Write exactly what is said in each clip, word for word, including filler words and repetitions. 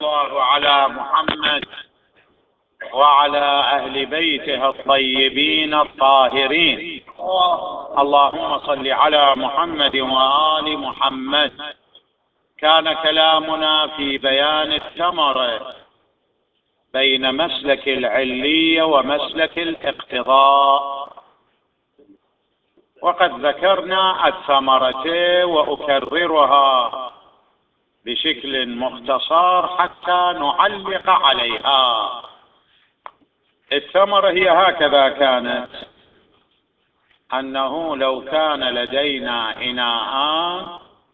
الله على محمد وعلى أهل بيته الطيبين الطاهرين. اللهم صل على محمد وآل محمد. كان كلامنا في بيان الثمرة بين مسلك العلية ومسلك الاقتضاء، وقد ذكرنا الثمرة وأكررها بشكل مختصر حتى نعلق عليها. الثمرة هي هكذا كانت، أنه لو كان لدينا إناءان،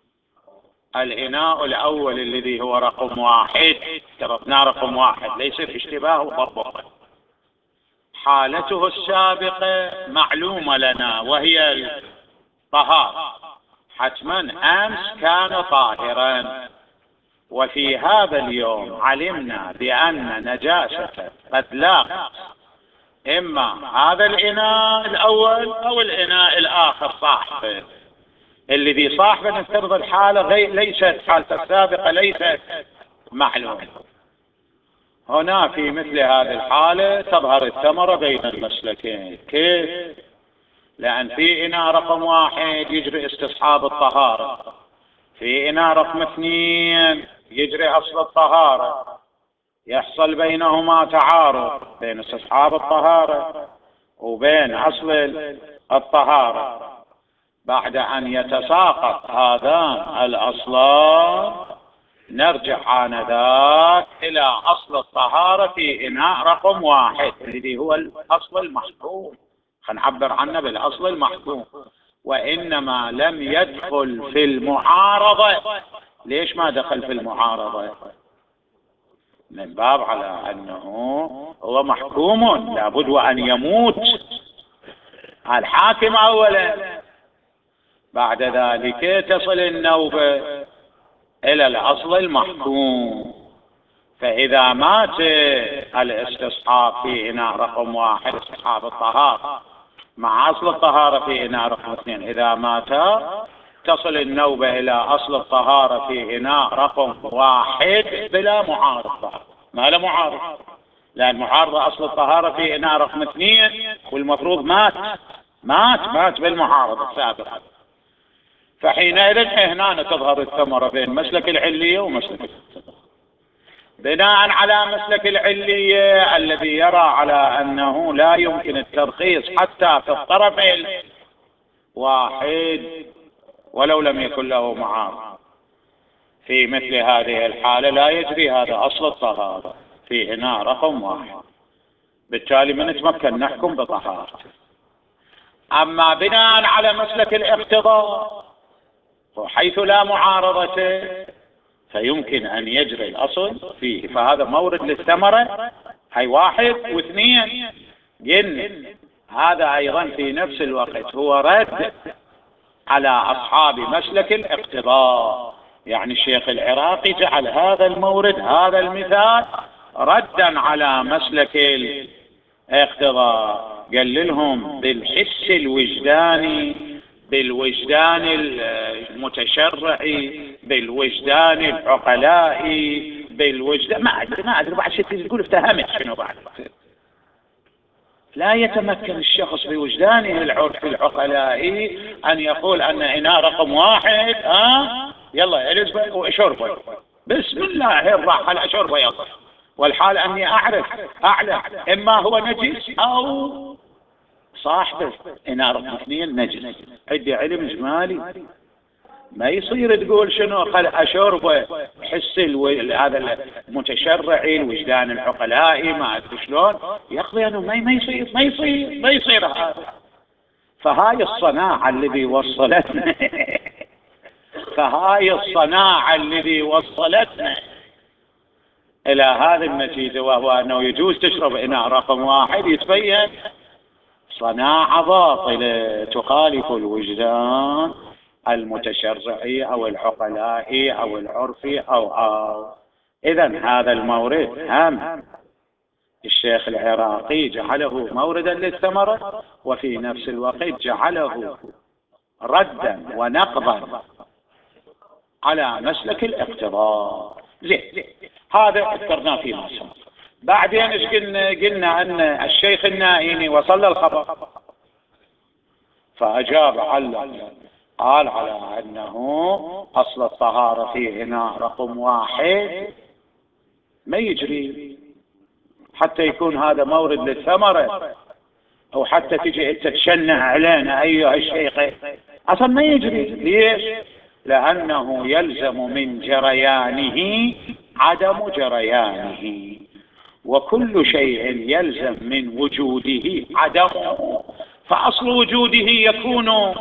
الإناء الأول الذي هو رقم واحد، افترضنا رقم واحد ليس في اشتباه وضبط، حالته السابقة معلومة لنا وهي الطهارة، حتما أمس كان طاهرا، وفي هذا اليوم علمنا بأن نجاسة قد لاقت إما هذا الإناء الأول أو الإناء الآخر صاحبه. الذي صاحبه نفترض الحالة ليست حالة السابقة ليست معلومة. هنا في مثل هذه الحالة تظهر الثمرة بين المسلكين. كيف؟ لأن في إناء رقم واحد يجري استصحاب الطهارة، في إناء رقم اثنين يجري أصل الطهارة، يحصل بينهما تعارض بين استصحاب الطهارة وبين أصل الطهارة. بعد أن يتساقط هذان الأصلان نرجع آنذاك إلى أصل الطهارة في إناء رقم واحد الذي هو الأصل المحكوم، خنعبر عنه بالأصل المحكوم، وإنما لم يدخل في المعارضة. ليش ما دخل في المعارضة؟ من باب على أنه هو محكوم لابد وأن يموت الحاكم أولا، بعد ذلك تصل النوبة إلى الأصل المحكوم. فإذا مات الاستصحاب في إناء رقم واحد استصحاب الطهارة مع أصل الطهارة في إناء رقم اثنين، إذا مات تصل النوبة إلى أصل الطهارة في إناء رقم واحد بلا معارضة، ما لا معارض، لأن معارضة أصل الطهارة في إناء رقم اثنين والمفروض مات مات مات بالمعارضة السابقة. فحينئذ هنا تظهر الثمرة بين مسلك العلية ومسلك الاقتضاء. بناء على مسلك العلية الذي يرى على أنه لا يمكن الترخيص حتى في الطرف الواحد ولو لم يكن له معارض، في مثل هذه الحالة لا يجري هذا أصل الطهارة في إناء رقم واحد، بالتالي من نتمكن نحكم بطهارته. أما بناء على مسلك الاقتضاء وحيث لا معارضة فيمكن أن يجري الأصل فيه، فهذا مورد للثمرة، هي واحد واثنين. جن هذا أيضا في نفس الوقت هو رد على أصحاب مسلك الاقتضاء، يعني الشيخ العراقي جعل هذا المورد هذا المثال ردا على مسلك الاقتضاء، قال لهم بالحس الوجداني، بالوجدان المتشرعي، بالوجدان العقلائي، بالوجدان ما أدري ما أدري بعد شيء تقول افتهمت شنو بعد. لا يتمكن الشخص بوجدانه العرفي العقلائي أن يقول أن إناء رقم واحد ها يلا الزبل وشربه بسم الله الرحمن أشربه يلا، والحال أني أعرف أعلم إما هو نجس أو صاحبه إناء رقم اثنين نجس، عندي علم إجمالي. ما يصير تقول شنو قال أشربه حس الو... هذا المتشرعي الوجدان العقلائي ما أدري شلون يقضي أنه ما ما يصير ما يصير ما يصير هذا. فهاي الصناعة الذي وصلتنا فهاي الصناعة الذي وصلتنا إلى هذه النتيجة، وهو أنه يجوز تشرب إناء رقم واحد، يتبين صناعة باطلة تخالف الوجدان المتشرعي أو العقلائي أو العرفي أو أو إذن هذا المورد هم الشيخ العراقي جعله موردا للثمرة، وفي نفس الوقت جعله ردا ونقضا على مسلك الاقتضاء. زين، هذا ذكرناه فيما سبق. بعدين ايش قلنا؟ قلنا ان الشيخ النائيني وصل الخبر فاجاب علق، قال على انه اصل الطهارة في اناء رقم واحد ما يجري حتى يكون هذا مورد للثمرة، او حتى تجي انت تشنع علينا ايها الشيخ، اصلا ما يجري. ليش؟ لانه يلزم من جريانه عدم جريانه، وكل شيء يلزم من وجوده عدمه، فاصل وجوده يكون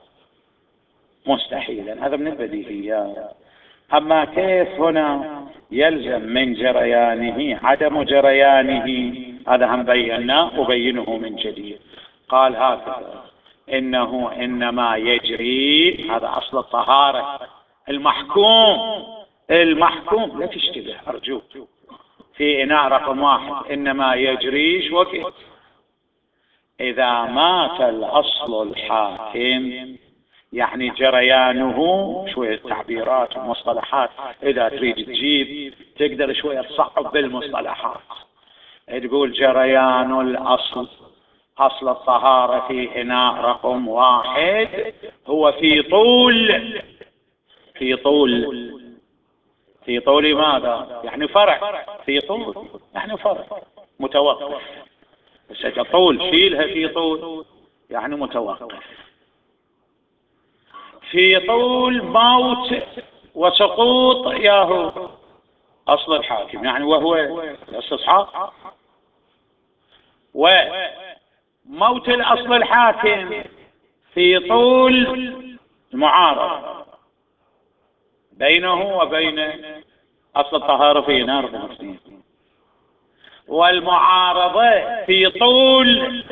مستحيلا. هذا من البديهيات. اما كيف هنا يلزم من جريانه عدم جريانه، هذا هم بيناه وبينه من جديد. قال هكذا: انه انما يجري، هذا اصل الطهارة، المحكوم المحكوم لا تشتبه ارجوك في اناء رقم واحد، انما يجريش وقت اذا مات الاصل الحاكم، يعني جريانه. شوية تعبيرات ومصطلحات إذا تريد تجيب تقدر شوية تصعب بالمصطلحات. تقول جريان الأصل، أصل الطهارة في إناء رقم واحد هو في طول في طول في طول ماذا؟ يعني فرع. في طول يعني فرع متوقف. بس طول شيلها، في طول يعني متوقف. في طول موت وسقوط ياهو أصل الحاكم، يعني وهو الاستصحاب، وموت الأصل الحاكم في طول المعارضة بينه وبين أصل الطهارة في نار المسلمين، والمعارضة في طول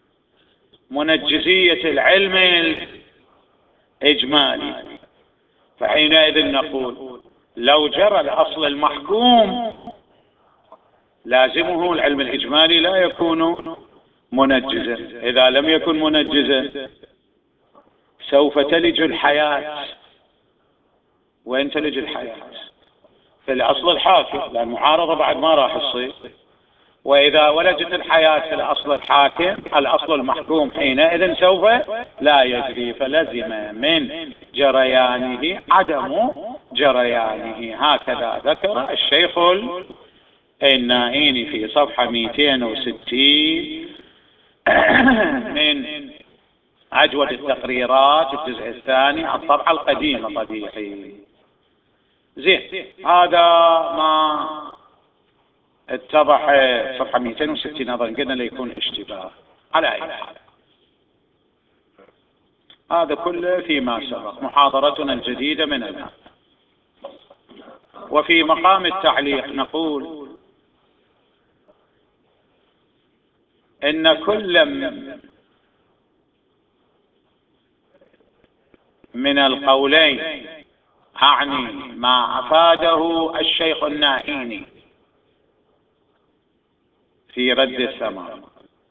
منجزية العلم الإجمالي. فحينئذ نقول لو جرى الأصل المحكوم لازمه العلم الإجمالي لا يكون منجزا. إذا لم يكن منجزا سوف تلج الحياة. وين تلج الحياة؟ في الأصل الحاكم، لأن المعارضة بعد ما راح تصير. وإذا ولجت الحياة في الأصل الحاكم، الأصل المحكوم حينئذ سوف لا يجري، فلزم من جريانه عدم جريانه. هكذا ذكر الشيخ النائيني في صفحة مئتين وستين من أجود التقريرات، الجزء الثاني، الطبعة القديمة طبيعي. زين، هذا ما اتضح صفحة مئتين وستين أظن، قلنا ليكون اشتباه. على أي حال هذا كله فيما سبق، محاضرتنا الجديدة من الآن. وفي مقام التعليق نقول إن كل من القولين، أعني ما أفاده الشيخ النائيني في رد الثمر،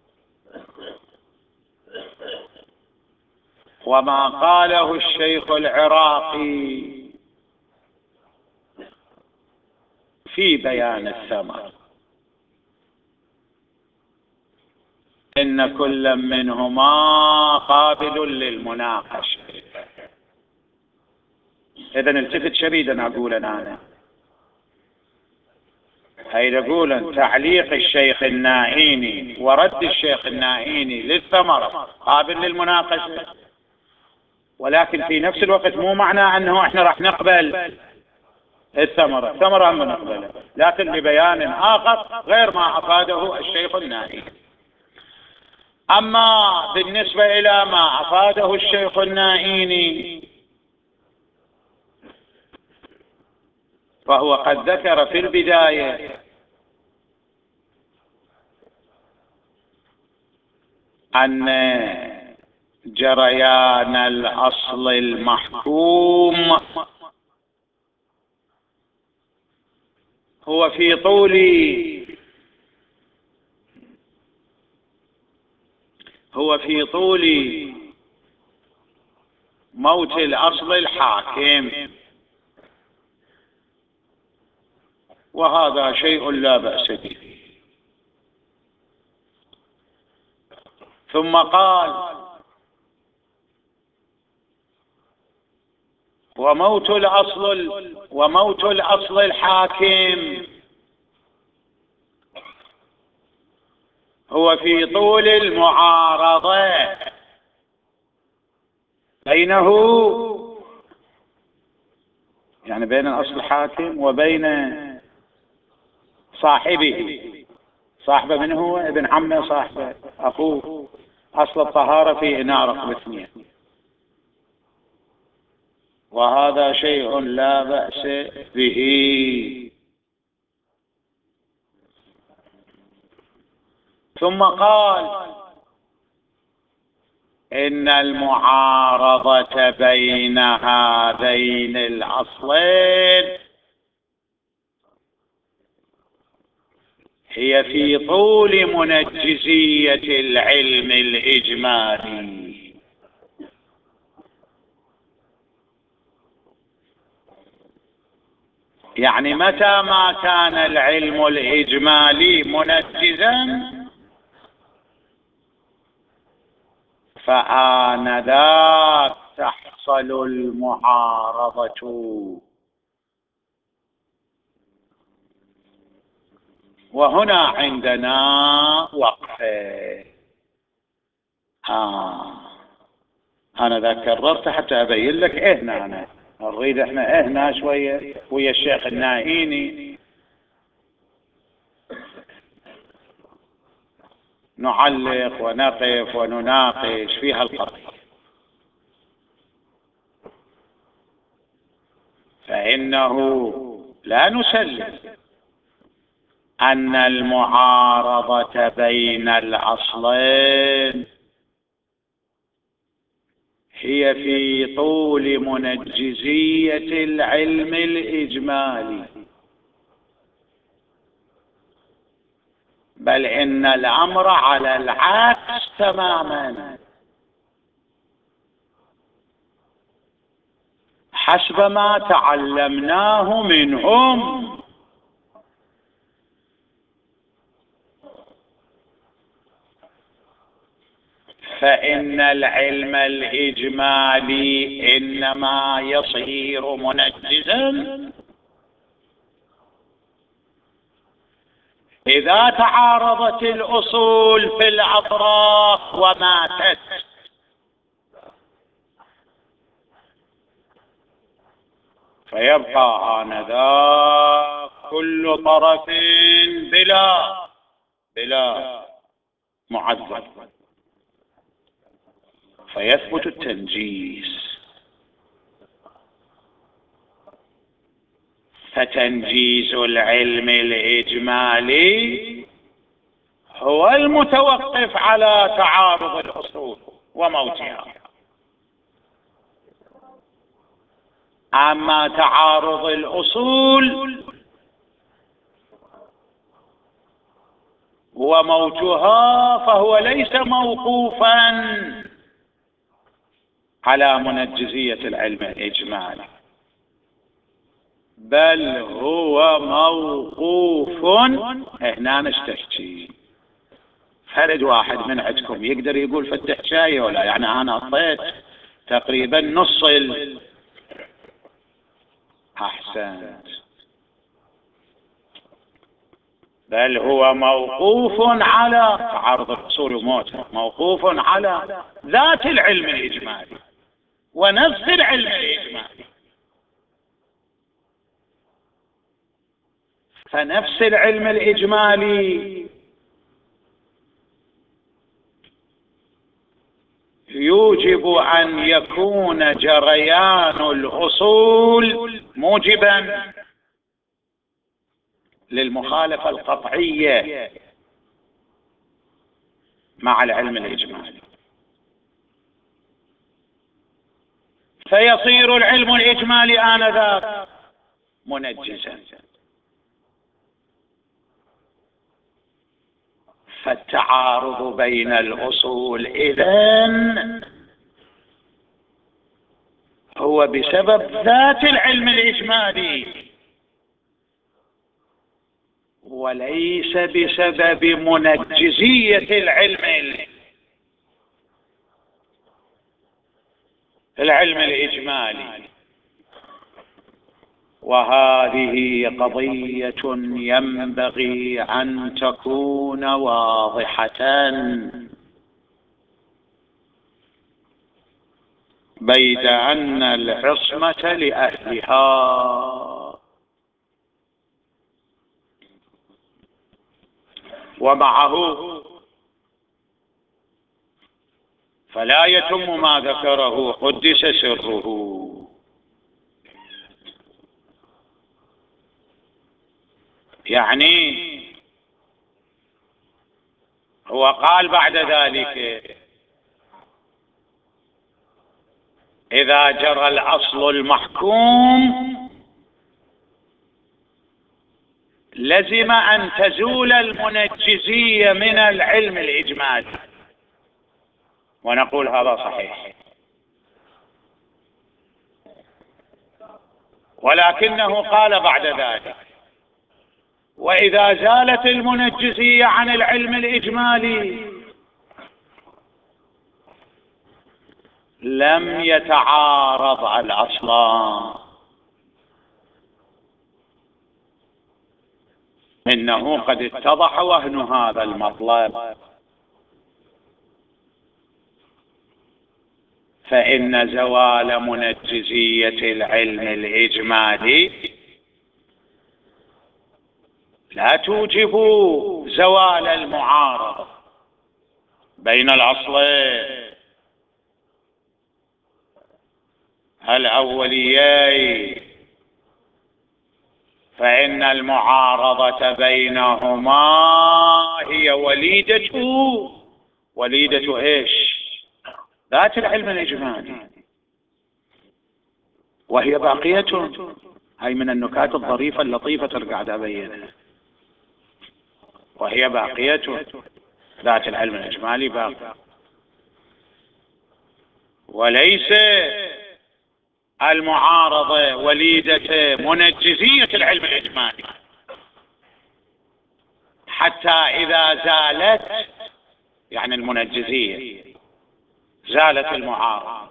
وما قاله الشيخ العراقي في بيان الثمر، إن كل منهما قابل للمناقشة. إذن التفت شديدا أقول أنا هيدا أقول تعليق الشيخ النائيني ورد الشيخ النائيني للثمرة قابل للمناقشة، ولكن في نفس الوقت مو معناه أنه إحنا راح نقبل الثمرة، الثمرة هم نقبلها، لكن ببيان آخر غير ما أفاده الشيخ النائيني. أما بالنسبة إلى ما أفاده الشيخ النائيني فهو قد ذكر في البداية أن جريان الأصل المحكوم هو في طول هو في طول موت الأصل الحاكم، وهذا شيء لا بأس به. ثم قال: وموت الأصل وموت الأصل الحاكم هو في طول المعارضة بينه، يعني بين الأصل الحاكم وبين صاحبه. صاحبه من هو؟ ابن عمه، صاحبه، أخوه. أصل الطهارة في إناء رقم اثنين، وهذا شيء لا بأس به. ثم قال: إن المعارضة بين هذين الأصلين هي في طول منجزية العلم الإجمالي. يعني متى ما كان العلم الإجمالي منجزا فآنذاك تحصل المعارضة. وهنا عندنا وقفة. آه أنا ذا كررت حتى أبين لك إهنا أنا نريد إحنا إهنا شوية ويا الشيخ الناهيني نعلق ونقف ونناقش في هالقضية. فإنه لا نسلم أن المعارضة بين الأصلين هي في طول منجزية العلم الإجمالي، بل إن الأمر على العكس تماما، حسب ما تعلمناه منهم. فإن العلم الإجمالي إنما يصير منجزا إذا تعارضت الأصول في الأطراف وماتت، فيبقى آنذاك كل طرف بلا بلا معذب، فيثبت التنجيز. فتنجيز العلم الإجمالي هو المتوقف على تعارض الأصول وموتها. أما تعارض الأصول وموتها فهو ليس موقوفا على منجزية العلم الإجمالي، بل هو موقوف. هنا نستفتي، فرد واحد من عندكم يقدر يقول فتح شاي ولا؟ يعني أنا أعطيت تقريبا نص ال... أحسنت. بل هو موقوف على تعارض الأصول وموته، موقوف على ذات العلم الإجمالي ونفس العلم الإجمالي. فنفس العلم الإجمالي يوجب أن يكون جريان الأصول موجبا للمخالفة القطعية مع العلم الإجمالي، فيصير العلم الإجمالي آنذاك منجزا. فالتعارض بين الأصول إذن هو بسبب ذات العلم الإجمالي، وليس بسبب منجزية العلم العلم الإجمالي. وهذه قضية ينبغي أن تكون واضحة، بيد أن العصمة لأهلها. ومعه فلا يتم ما ذكره قدس سره. يعني هو قال بعد ذلك: إذا جرى الأصل المحكوم لزم أن تزول المنجزية من العلم الإجمالي. ونقول هذا صحيح، ولكنه قال بعد ذلك: وإذا زالت المنجزية عن العلم الإجمالي لم يتعارض الأصلان. إنه قد اتضح وهن هذا المطلب، فإن زوال منجزية العلم الإجمالي لا توجب زوال المعارضة بين الأصلين الأوليين، فإن المعارضة بينهما هي وليدة وليدة إيش؟ ذات العلم الإجمالي، وهي باقية. هاي من النكات الظريفة اللطيفة ترقع أبينها. وهي باقية، ذات العلم الإجمالي باقي، وليس المعارضة وليدة منجزية العلم الإجمالي، حتى إذا زالت يعني المنجزية زالت المعارضة،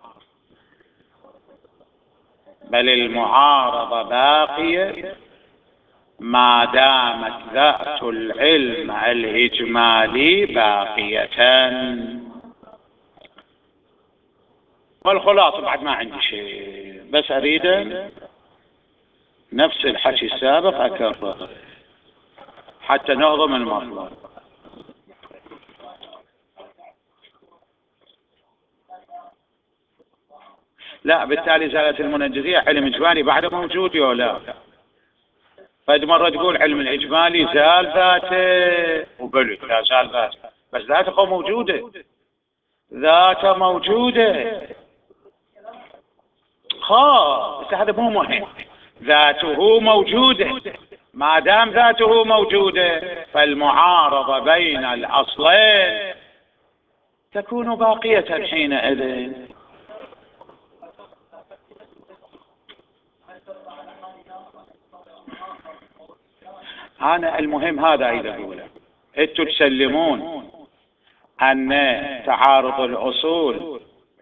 بل المعارضة باقية ما دامت ذات العلم الإجمالي باقية. والخلاصة بعد ما عندي شيء، بس أريد نفس الحكي السابق أكرر حتى نهضم المطلب. لا، بالتالي زالت المنجزية علم إجمالي بعد موجود ولا لا؟ فإذ مرة تقول علم الإجمالي زال ذاته، وبلي لا زال ذاته، بس ذاته موجودة، ذاته موجودة. خلاص هذا مو مهم، ذاته موجودة. ما دام ذاته موجودة فالمعارضة بين الأصلين تكون باقية حينئذ. أنا المهم هذا إذا أقوله، أنتم تسلمون أن تعارض الأصول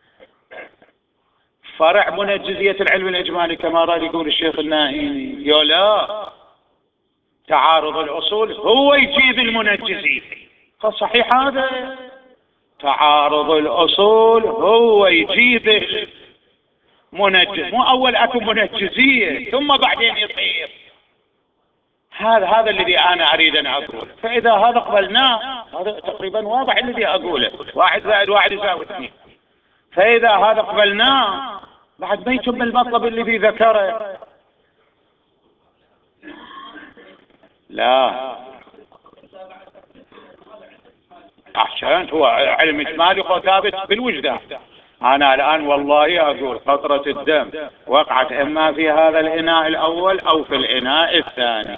فرع منجزية العلم الإجمالي كما رأى يقول الشيخ النائمي، يا لا، تعارض الأصول هو يجيب المنجزية. فصحيح هذا، تعارض الأصول هو يجيب المنجز، مو أول أكو منجزية ثم بعدين يصير. هذا هذا الذي أنا أريد أن أقول. فإذا هذا قبلناه، هذا تقريبا واضح الذي أقوله، واحد زائد واحد يساوي اثنين. فإذا هذا قبلناه بعد ما يتم المطلب الذي ذكره. لا أحسنت، هو علم إجمالي ثابت بالوجدان. أنا الآن والله أقول قطرة الدم وقعت إما في هذا الإناء الأول أو في الإناء الثاني.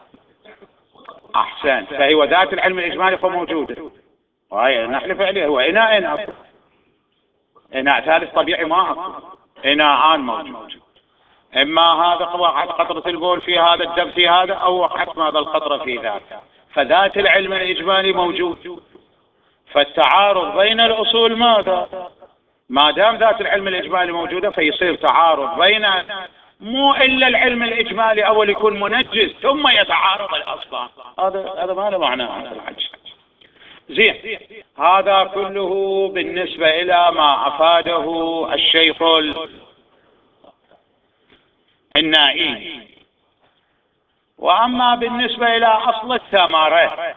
أحسنت، فهو ذات العلم الإجمالي موجودة، وهي نحلف عليه. هو إناء أكو، إناء ثالث طبيعي ما أكو، إناءان موجود. إما هذا وقعت قطرة البول في هذا، الدم في هذا، أو وقعت هذا القطرة في ذاك، فذات العلم الإجمالي موجود. فالتعارض بين الأصول ماذا؟ ما دام ذات العلم الإجمالي موجودة فيصير تعارض بين، مو إلا العلم الإجمالي أول يكون منجز ثم يتعارض الأصلان، هذا هذا ما له معنى هذا الحج. زين، هذا كله بالنسبة إلى ما أفاده الشيخ النائي. وأما بالنسبة إلى أصل الثمرة،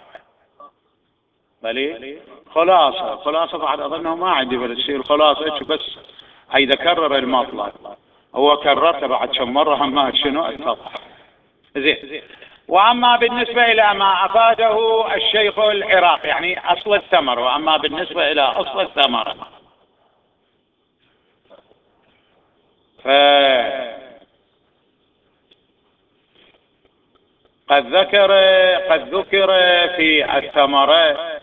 بلي خلاصة خلاصة بعد أظنه ما عندي بل تصير خلاصة بس إذا كرر المطلب، هو كررته بعد كم مرة هم شنو اتضح. زين، وأما بالنسبة إلى ما أفاده الشيخ العراقي يعني أصل الثمر، وأما بالنسبة إلى أصل الثمرة ف قد ذكر قد ذكر في الثمرة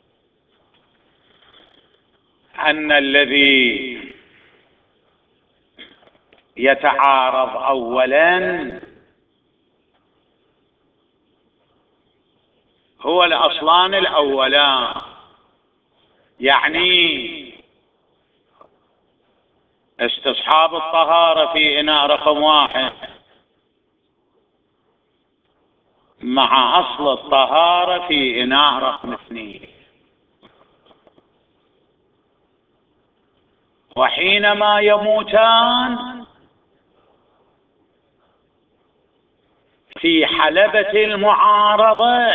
أن الذي يتعارض أولا هو الأصلان الأولان، يعني استصحاب الطهارة في إناء رقم واحد مع أصل الطهارة في إناء رقم اثنين. وحينما يموتان في حلبة المعارضة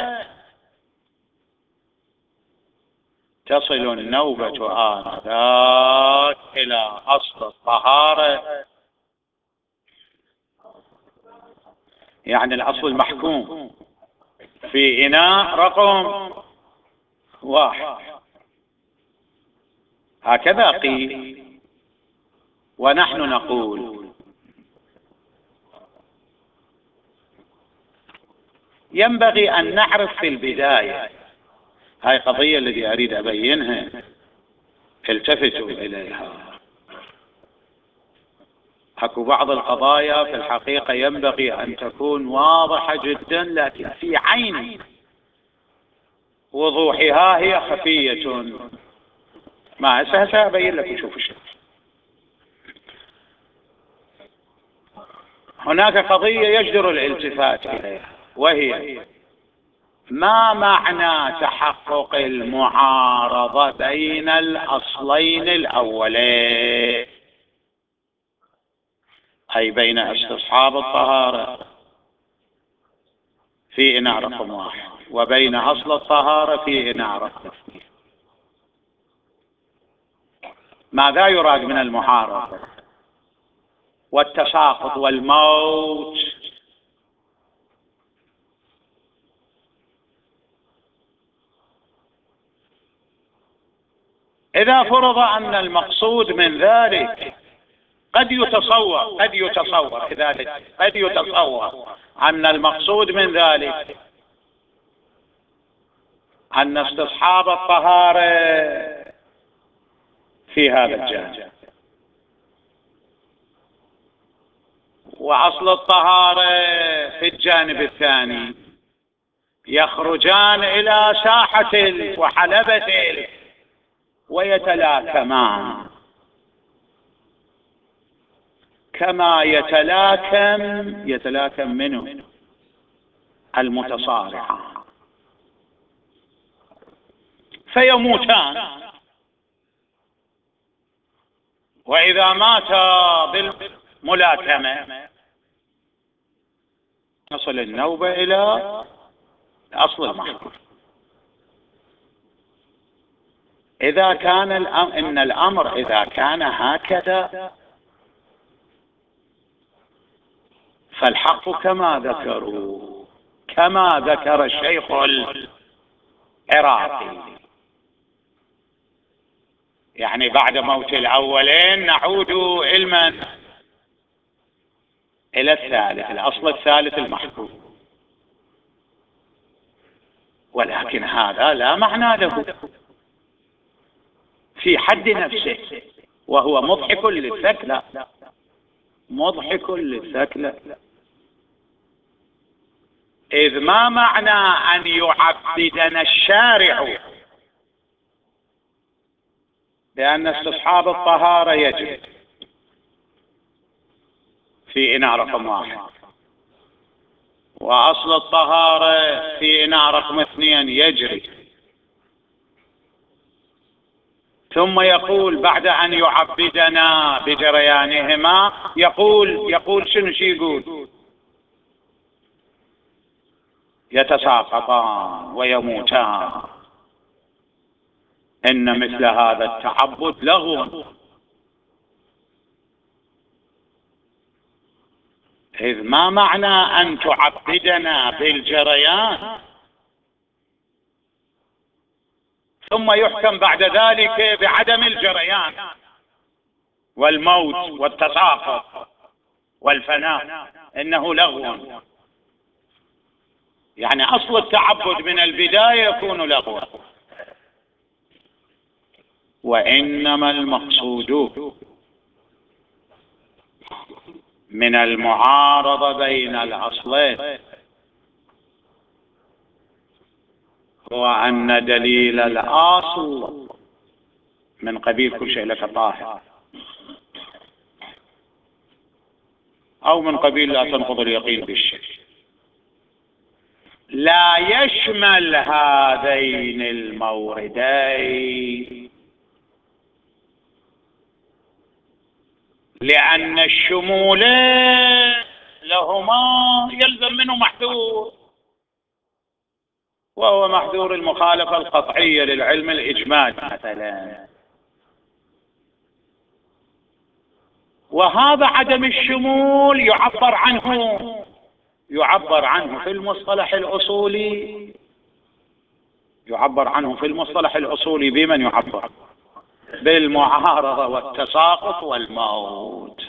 تصل النوبة آنذاك إلى أصل الطهارة، يعني الأصل المحكوم في إناء رقم واحد. هكذا قيل. ونحن نقول ينبغي أن نعرف في البداية، هاي قضية التي أريد أبينها التفتوا إليها، أكو بعض القضايا في الحقيقة ينبغي أن تكون واضحة جدا لكن في عين وضوحها هي خفية. ما سهل أبين لك وشوف شو. هناك قضية يجدر الالتفات إليها، وهي ما معنى تحقق المعارضة بين الأصلين الأولين، أي بين استصحاب الطهارة في إناء رقم واحد وبين أصل الطهارة في إناء رقم اثنين. ماذا يراد من المعارضة والتساقط والموت؟ إذا فرض أن المقصود من ذلك قد يتصور قد يتصور كذلك قد يتصور أن المقصود من ذلك أن استصحاب الطهارة في هذا الجانب وأصل الطهارة في الجانب الثاني، يخرجان إلى ساحة وحلبة ويتلاكمان كما يتلاكم يتلاكم منه المتصارعان فيموتان. وإذا ماتا بالملاكمة تصل النوبة إلى أصل المحكوم. إذا كان الأمر إن الأمر إذا كان هكذا فالحق كما ذكروا كما ذكر الشيخ العراقي، يعني بعد موت الأولين نعود علما إلى الثالث، الأصل الثالث المحكوم. ولكن هذا لا معنى له في حد نفسه وهو مضحك للفك، لا مضحك للثكلى. إذ ما معنى أن يعبدنا الشارع بأن استصحاب الطهارة يجب في إناء رقم واحد، وأصل الطهارة في إناء رقم اثنين يجري، ثم يقول بعد أن يعبدنا بجريانهما يقول يقول شنو شي يقول؟ يتساقطان ويموتان. إن مثل هذا التعبد لغو، إذ ما معنى أن تعبدنا بالجريان ثم يحكم بعد ذلك بعدم الجريان والموت والتساقط والفناء؟ إنه لغو. يعني أصل التعبد من البداية يكون لغوا. وإنما المقصود من المعارضة بين الأصلين هو أن دليل الأصل من قبيل كل شيء لك طاهر، أو من قبيل لا تنقض اليقين بالشيء، لا يشمل هذين الموردين، لأن الشمول لهما يلزم منه محذور، وهو محذور المخالفة القطعية للعلم الإجمالي مثلا. وهذا عدم الشمول يعبر عنه يعبر عنه في المصطلح الأصولي يعبر عنه في المصطلح الأصولي بمن يعبر؟ بالمعارضة والتساقط والموت.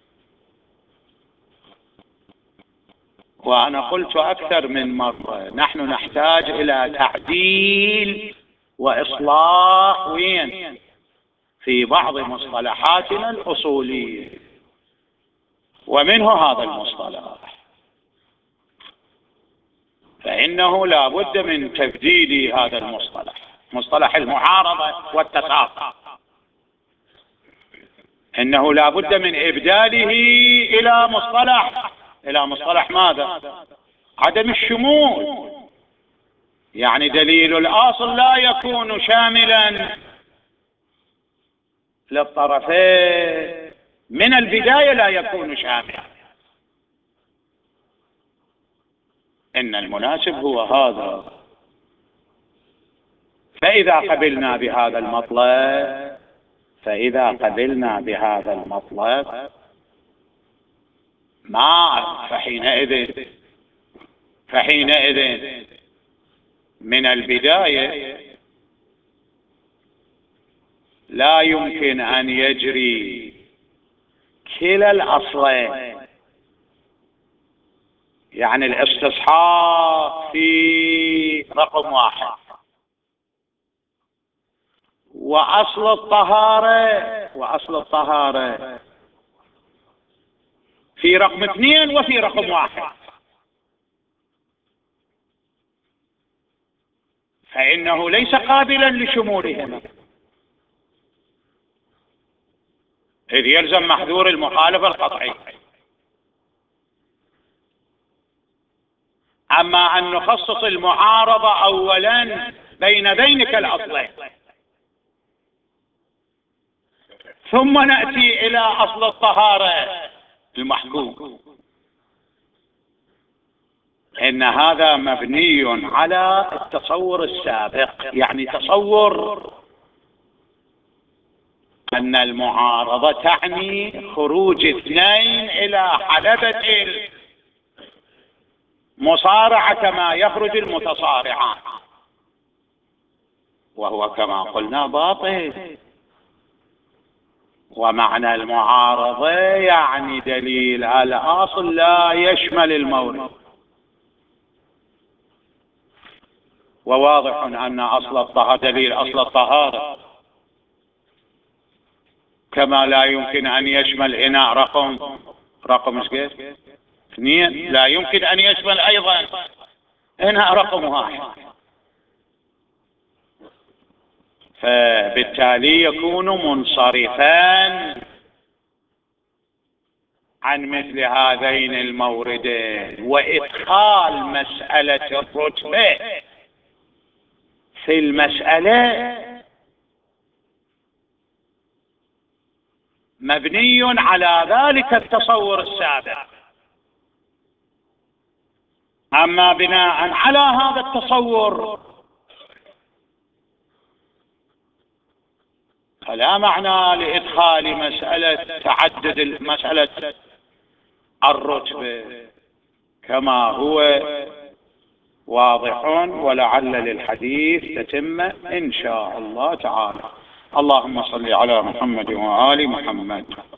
وأنا قلت أكثر من مرة نحن نحتاج إلى تعديل وإصلاح وين؟ في بعض مصطلحاتنا الأصولية، ومنه هذا المصطلح، فإنه لا بد من تبديل هذا المصطلح، مصطلح المعارضة والتساقط، إنه لا بد من إبداله إلى مصطلح إلى مصطلح ماذا؟ عدم الشمول. يعني دليل الأصل لا يكون شاملا للطرفين من البداية، لا يكون شاملا. إن المناسب هو هذا. فإذا قبلنا بهذا المطلب فإذا قبلنا بهذا المطلب ما فحينئذ فحينئذ من البداية لا يمكن أن يجري كلا الأصلين، يعني الاستصحاب في رقم واحد وأصل الطهارة وأصل الطهارة في رقم اثنين وفي رقم واحد، فإنه ليس قابلا لشمولهما، إذ يلزم محذور المخالفة القطعي. أما أن نخصص المعارضة أولا بين ذينك الأصلين ثم نأتي إلى أصل الطهارة المحكوم، إن هذا مبني على التصور السابق، يعني تصور أن المعارضة تعني خروج اثنين إلى حلبة المصارعة كما يخرج المتصارعان، وهو كما قلنا باطل. ومعنى المعارضة يعني دليل الأصل لا يشمل المورد، وواضح أن أصل الطهارة دليل أصل الطهارة كما لا يمكن أن يشمل إناء رقم رقم ايش قد؟ اثنين، لا يمكن ان يشمل ايضا هنا رقم واحد، فبالتالي يكون منصرفان عن مثل هذين الموردين. وإدخال مسألة الرتبة في المسألة مبني على ذلك التصور السابق، أما بناء على هذا التصور فلا معنى لإدخال مسألة تعدد مسألة الرتبة كما هو واضح، ولعل للحديث تتمة إن شاء الله تعالى. اللهم صل على محمد وآل محمد.